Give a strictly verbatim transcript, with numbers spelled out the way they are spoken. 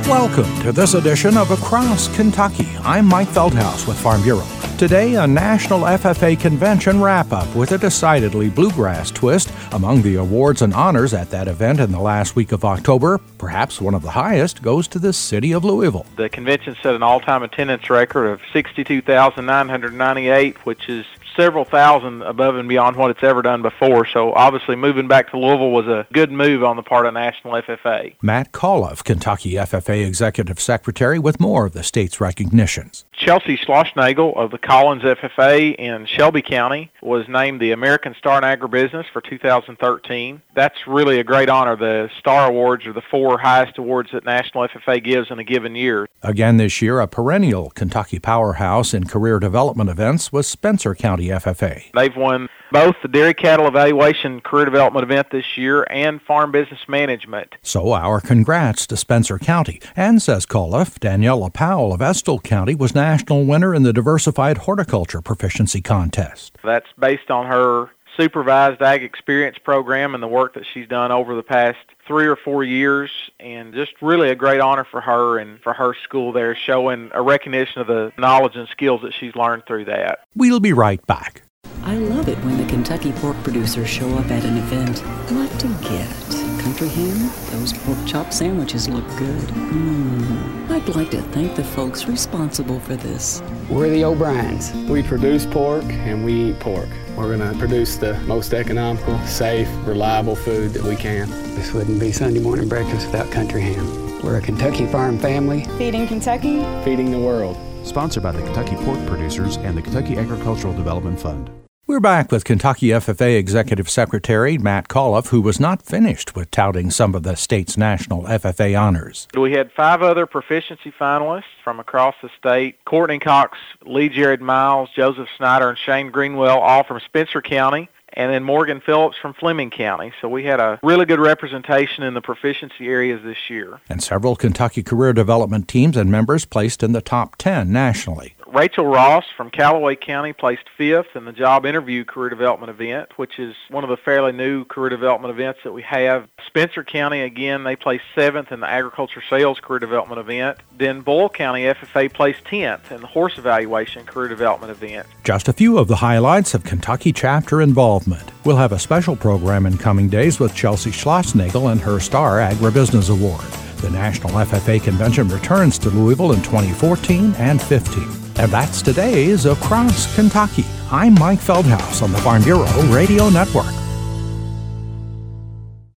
Welcome to this edition of Across Kentucky. I'm Mike Feldhaus with Farm Bureau. Today, a National F F A Convention wrap-up with a decidedly bluegrass twist. Among the awards and honors at that event in the last week of October, perhaps one of the highest goes to the city of Louisville. The convention set an all-time attendance record of sixty-two thousand nine hundred ninety-eight, which is several thousand above and beyond what it's ever done before. So obviously moving back to Louisville was a good move on the part of National F F A. Matt Coloff, Kentucky F F A Executive Secretary, with more of the state's recognitions. Chelsea Schlossnagel of the Collins F F A in Shelby County was named the American Star in Agribusiness for two thousand thirteen. That's really a great honor. The Star Awards are the four highest awards that National F F A gives in a given year. Again this year, a perennial Kentucky powerhouse in career development events was Spencer County F F A. They've won both the Dairy Cattle Evaluation Career Development event this year and Farm Business Management. So our congrats to Spencer County. And, says Coloff, Daniela Powell of Estill County was national winner in the Diversified Horticulture Proficiency Contest. That's based on her Supervised Ag Experience program and the work that she's done over the past three or four years, and just really a great honor for her and for her school there, showing a recognition of the knowledge and skills that she's learned through that. We'll be right back. I love it when the Kentucky pork producers show up at an event. What to get? Country ham? Those pork chop sandwiches look good. Mmm. I'd like to thank the folks responsible for this. We're the O'Briens. We produce pork and we eat pork. We're going to produce the most economical, safe, reliable food that we can. This wouldn't be Sunday morning breakfast without country ham. We're a Kentucky farm family. Feeding Kentucky. Feeding the world. Sponsored by the Kentucky Pork Producers and the Kentucky Agricultural Development Fund. We're back with Kentucky F F A Executive Secretary Matt Coloff, who was not finished with touting some of the state's national F F A honors. We had five other proficiency finalists from across the state: Courtney Cox, Lee Jared Miles, Joseph Snyder, and Shane Greenwell, all from Spencer County, and then Morgan Phillips from Fleming County. So we had a really good representation in the proficiency areas this year. And several Kentucky career development teams and members placed in the top ten nationally. Rachel Ross from Callaway County placed fifth in the Job Interview Career Development event, which is one of the fairly new career development events that we have. Spencer County, again, they placed seventh in the Agriculture Sales Career Development event. Then Boyle County F F A placed tenth in the Horse Evaluation Career Development event. Just a few of the highlights of Kentucky chapter involvement. We'll have a special program in coming days with Chelsea Schlossnagel and her Star Agribusiness Award. The National F F A Convention returns to Louisville in twenty fourteen and fifteen. And that's today's Across Kentucky. I'm Mike Feldhaus on the Farm Bureau Radio Network.